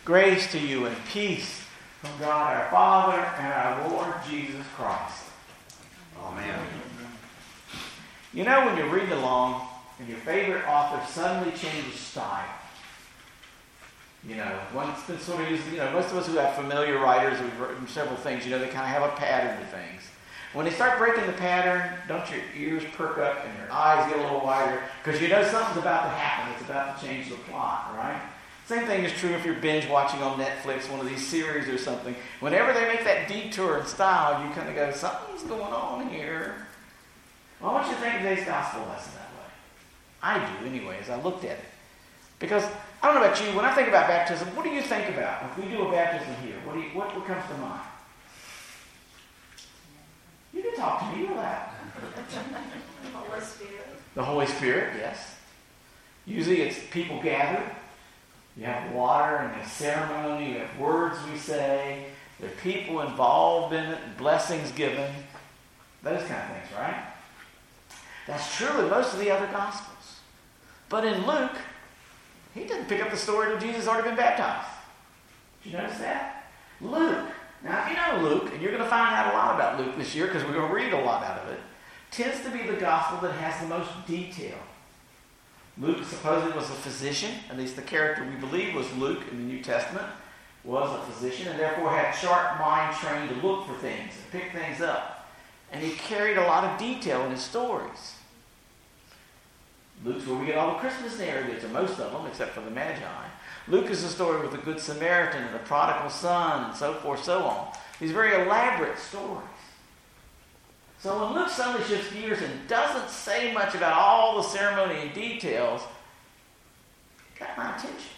Grace to you and peace from God our Father and our Lord Jesus Christ. Amen. You know when you're reading along and your favorite author suddenly changes style. You know, one's been sort of using, most of us who have familiar writers who've written several things, they kind of have a pattern to things. When they start breaking the pattern, don't your ears perk up and your eyes get a little wider because you know something's about to happen. It's about to change the plot, right? Same thing is true if you're binge watching on Netflix, one of these series or something. Whenever they make that detour in style, you kind of go, something's going on here. Well, I want you to think of today's gospel lesson that way. I do anyway, as I looked at it. Because, I don't know about you, when I think about baptism, what do you think about? If we do a baptism here, what comes to mind? You can talk to me, you're loud. The Holy Spirit. The Holy Spirit, yes. Usually it's people gathered. You have water and a ceremony, you have words we say, there are people involved in it, blessings given, those kind of things, right? That's true in most of the other Gospels. But in Luke, he didn't pick up the story until Jesus had already been baptized. Did you notice that? Luke, now if you know Luke, and you're going to find out a lot about Luke this year because we're going to read a lot out of it, tends to be the Gospel that has the most detail. Luke supposedly was a physician, at least the character we believe was Luke in the New Testament, was a physician, and therefore had sharp mind trained to look for things and pick things up. And he carried a lot of detail in his stories. Luke's where we get all the Christmas narratives, or most of them, except for the Magi. Luke is the story with the Good Samaritan and the prodigal son, and so forth, so on. These very elaborate stories. So when Luke suddenly shifts gears and doesn't say much about all the ceremony and details, it got my attention.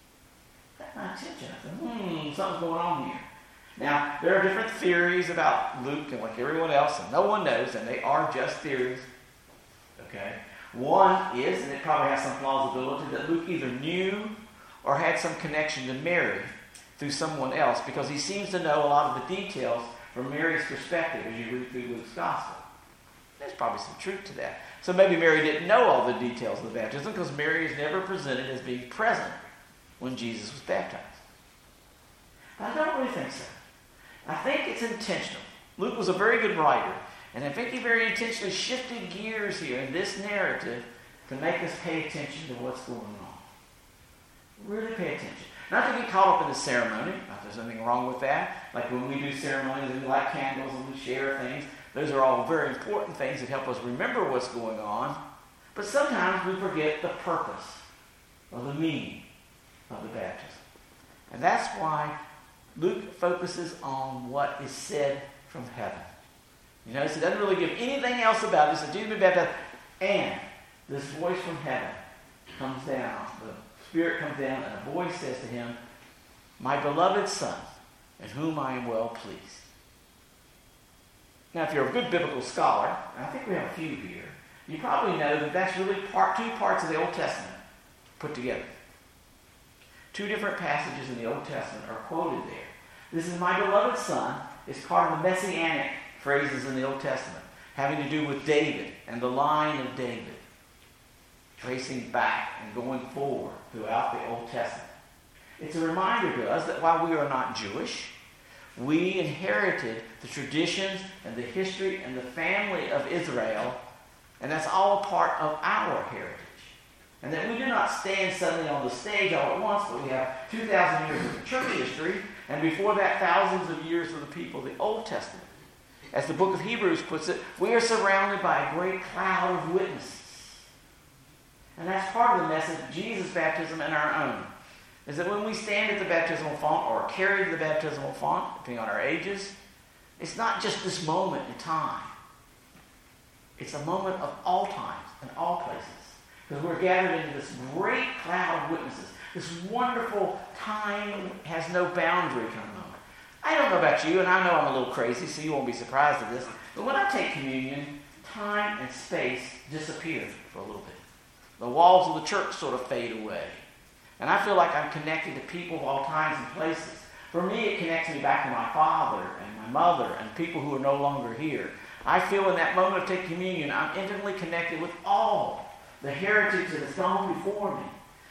I said, something's going on here. Now, there are different theories about Luke and like everyone else, and no one knows, and they are just theories. Okay? One is, and it probably has some plausibility, that Luke either knew or had some connection to Mary through someone else because he seems to know a lot of the details from Mary's perspective as you read through Luke's gospel. There's probably some truth to that. So maybe Mary didn't know all the details of the baptism because Mary is never presented as being present when Jesus was baptized. But I don't really think so. I think it's intentional. Luke was a very good writer, and I think he very intentionally shifted gears here in this narrative to make us pay attention to what's going on. Really pay attention. Not to get caught up in the ceremony. Not that there's anything wrong with that. Like when we do ceremonies and we light candles and we share things. Those are all very important things that help us remember what's going on. But sometimes we forget the purpose or the meaning of the baptism. And that's why Luke focuses on what is said from heaven. You notice it doesn't really give anything else about it. It says Jesus been baptized, and this voice from heaven comes down. The Spirit comes down, and a voice says to him, "My beloved Son, in whom I am well pleased." Now, if you're a good biblical scholar, and I think we have a few here, you probably know that that's really two parts of the Old Testament put together. Two different passages in the Old Testament are quoted there. This is my beloved Son. It's part of the messianic phrases in the Old Testament, having to do with David and the line of David, tracing back and going forward throughout the Old Testament. It's a reminder to us that while we are not Jewish, we inherited the traditions and the history and the family of Israel, and that's all part of our heritage. And that we do not stand suddenly on the stage all at once, but we have 2,000 years of church history, and before that, thousands of years of the people of the Old Testament. As the book of Hebrews puts it, we are surrounded by a great cloud of witnesses. And that's part of the message of Jesus' baptism and our own. Is that when we stand at the baptismal font or carry the baptismal font, depending on our ages, it's not just this moment in time. It's a moment of all times and all places. Because we're gathered into this great cloud of witnesses. This wonderful time has no boundary kind of moment. I don't know about you, and I know I'm a little crazy, so you won't be surprised at this, but when I take communion, time and space disappear for a little bit. The walls of the church sort of fade away. And I feel like I'm connected to people of all times and places. For me, it connects me back to my father and my mother and people who are no longer here. I feel in that moment of taking communion, I'm intimately connected with all the heritage that has gone before me.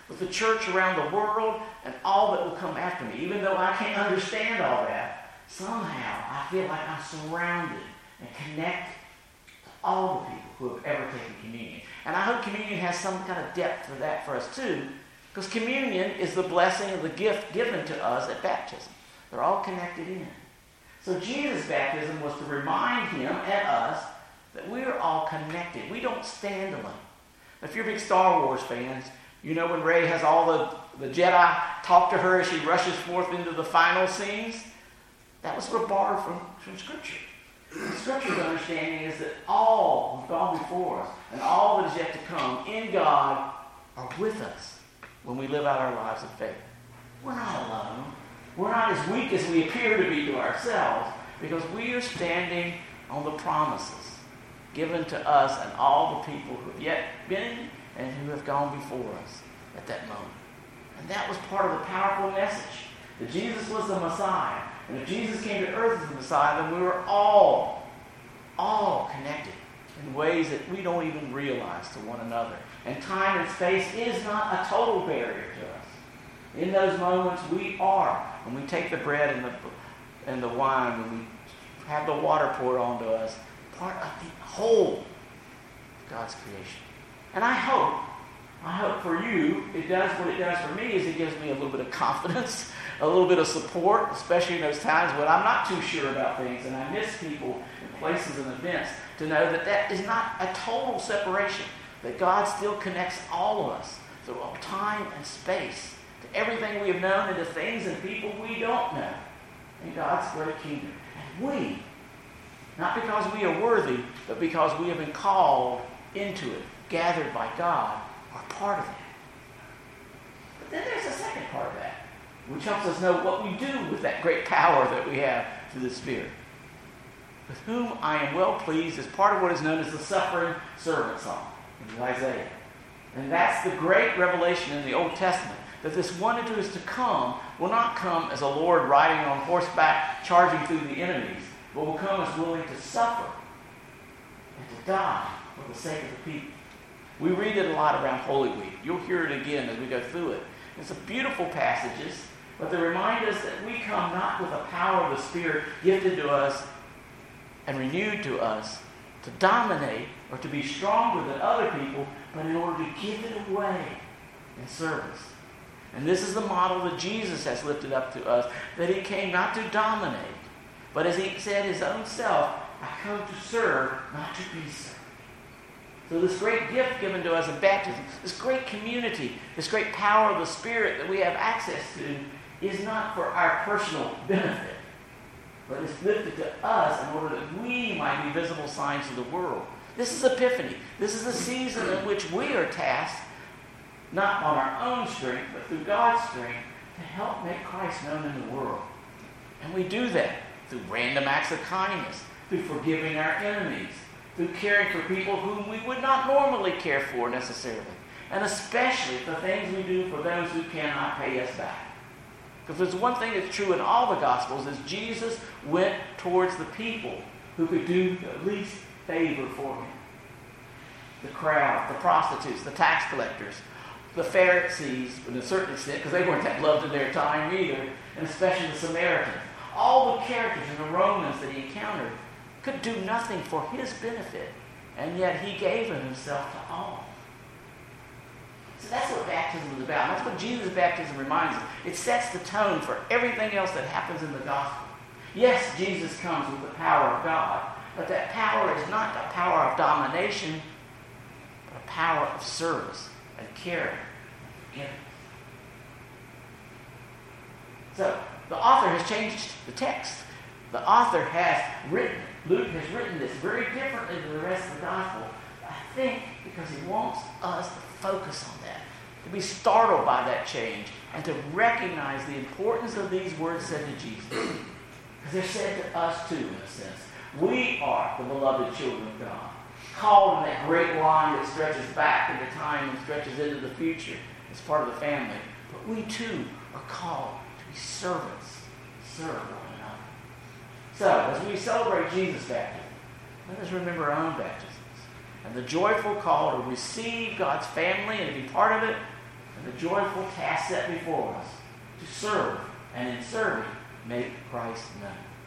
with the church around the world and all that will come after me. Even though I can't understand all that, somehow I feel like I'm surrounded and connected to all the people who have ever taken communion. And I hope communion has some kind of depth for that for us too, because communion is the blessing of the gift given to us at baptism. They're all connected in. So Jesus' baptism was to remind him and us that we are all connected. We don't stand alone. If you're big Star Wars fans, you know when Rey has all the Jedi talk to her as she rushes forth into the final scenes? That was sort of borrowed from Scripture. The Scripture's understanding is that all who've gone before us and all that is yet to come in God are with us when we live out our lives of faith. We're not alone. We're not as weak as we appear to be to ourselves, because we are standing on the promises given to us and all the people who have yet been and who have gone before us at that moment. And that was part of the powerful message, that Jesus was the Messiah. And if Jesus came to earth as the Messiah, then we were all connected in ways that we don't even realize to one another. And time and space is not a total barrier to us. In those moments, we are. When we take the bread and the wine, when we have the water poured onto us, part of the whole of God's creation. And I hope for you, it does what it does for me, is it gives me a little bit of confidence, a little bit of support, especially in those times when I'm not too sure about things and I miss people and places and events, to know that that is not a total separation, that God still connects all of us through all time and space, to everything we have known and to things and people we don't know in God's great kingdom. And we, not because we are worthy, but because we have been called into it, gathered by God, are part of it. But then there's a second part of that, which helps us know what we do with that great power that we have through the Spirit. With whom I am well pleased is part of what is known as the suffering servant song in Isaiah. And that's the great revelation in the Old Testament, that this one who is to come will not come as a Lord riding on horseback, charging through the enemies, but will come as willing to suffer and to die for the sake of the people. We read it a lot around Holy Week. You'll hear it again as we go through it. It's a beautiful passages, but they remind us that we come not with the power of the Spirit gifted to us and renewed to us to dominate or to be stronger than other people, but in order to give it away in service. And this is the model that Jesus has lifted up to us, that he came not to dominate, but as he said his own self, I come to serve, not to be served. So this great gift given to us in baptism, this great community, this great power of the Spirit that we have access to, is not for our personal benefit, but is lifted to us in order that we might be visible signs to the world. This is Epiphany. This is a season in which we are tasked, not on our own strength, but through God's strength, to help make Christ known in the world. And we do that through random acts of kindness, through forgiving our enemies, through caring for people whom we would not normally care for necessarily, and especially the things we do for those who cannot pay us back. Because there's one thing that's true in all the Gospels, is Jesus went towards the people who could do the least favor for him. The crowd, the prostitutes, the tax collectors, the Pharisees, to a certain extent, because they weren't that loved in their time either, and especially the Samaritans. All the characters in the Romans that he encountered could do nothing for his benefit, and yet he gave of himself to all. So that's what baptism is about. That's what Jesus' baptism reminds us. It sets the tone for everything else that happens in the gospel. Yes, Jesus comes with the power of God, but that power is not a power of domination, but a power of service and caring and forgiving. So the author has changed the text. The author has written, Luke has written this very differently than the rest of the gospel. I think because he wants us to focus on that, to be startled by that change, and to recognize the importance of these words said to Jesus. Because they're said to us too, in a sense. We are the beloved children of God, called in that great line that stretches back into time and stretches into the future as part of the family. But we too are called to be servants, serve one another. So, as we celebrate Jesus' baptism, let us remember our own baptisms and the joyful call to receive God's family and to be part of it, and the joyful task set before us to serve, and in serving, make Christ known.